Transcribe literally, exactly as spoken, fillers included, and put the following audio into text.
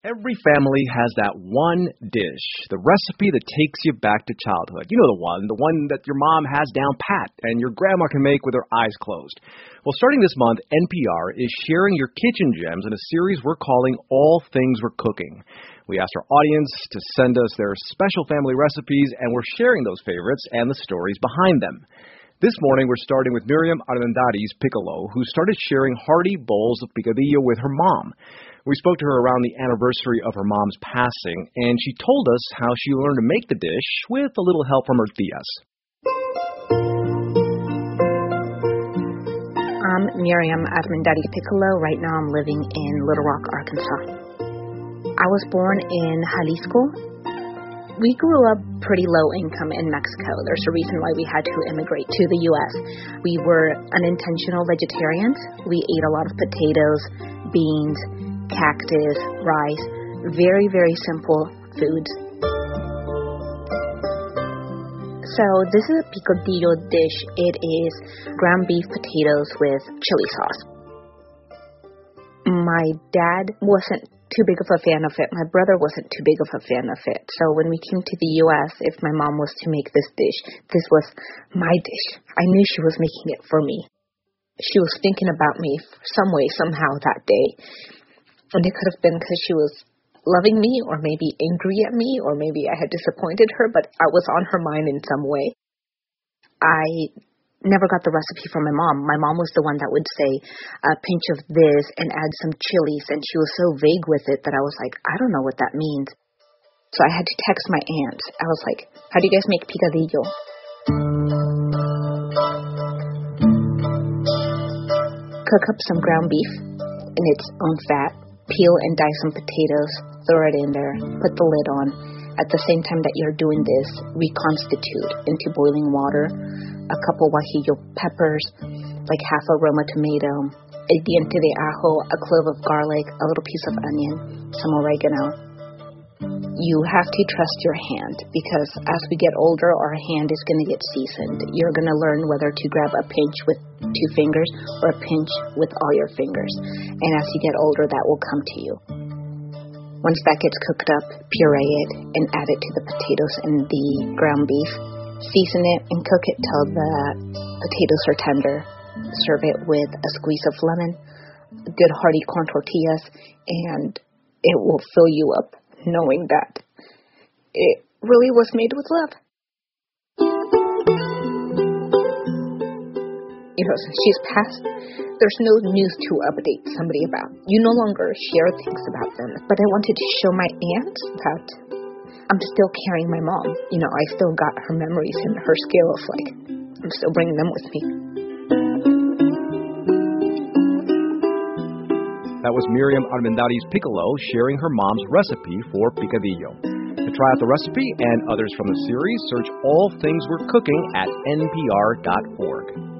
Every family has that one dish, the recipe that takes you back to childhood. You know the one, the one that your mom has down pat and your grandma can make with her eyes closed. Well, starting this month, N P R is sharing your kitchen gems in a series we're calling All Things We're Cooking. We asked our audience to send us their special family recipes, and we're sharing those favorites and the stories behind them. This morning, we're starting with Miriam Armendariz Piccolo, who started sharing hearty bowls of picadillo with her mom. We spoke to her around the anniversary of her mom's passing, and she told us how she learned to make the dish with a little help from her tias. I'm Miriam Armendariz Piccolo. Right now I'm living in Little Rock, Arkansas. I was born in Jalisco. We grew up pretty low income in Mexico. There's a reason why we had to immigrate to the U S. We were unintentional vegetarians. We ate a lot of potatoes, beans, cactus, rice, very, very simple foods. So this is a picadillo dish. It is ground beef potatoes with chili sauce. My dad wasn't too big of a fan of it. My brother wasn't too big of a fan of it. So when we came to the U S, if my mom was to make this dish, this was my dish. I knew she was making it for me. She was thinking about me some way, somehow that day. And it could have been because she was loving me or maybe angry at me or maybe I had disappointed her, but I was on her mind in some way. I never got the recipe from my mom. My mom was the one that would say a pinch of this and add some chilies, and she was so vague with it that I was like, I don't know what that means. So I had to text my aunt. I was like, how do you guys make picadillo? Cook up some ground beef in its own fat. Peel and dice some potatoes, throw it in there, put the lid on. At the same time that you're doing this, reconstitute into boiling water a couple guajillo peppers, like half a Roma tomato, a diente de ajo, a clove of garlic, a little piece of onion, some oregano. You have to trust your hand because as we get older, our hand is going to get seasoned. You're going to learn whether to grab a pinch with two fingers or a pinch with all your fingers. And as you get older, that will come to you. Once that gets cooked up, puree it and add it to the potatoes and the ground beef. Season it and cook it till the potatoes are tender. Serve it with a squeeze of lemon, good hearty corn tortillas, and it will fill you up knowing that it really was made with love. You know, since she's passed, there's no news to update somebody about. You no longer share things about them. But I wanted to show my aunt that I'm still carrying my mom. You know, I still got her memories and her scale of like, I'm still bringing them with me. That was Miriam Armendariz Piccolo sharing her mom's recipe for picadillo. To try out the recipe and others from the series, search All Things We're Cooking at N P R dot org.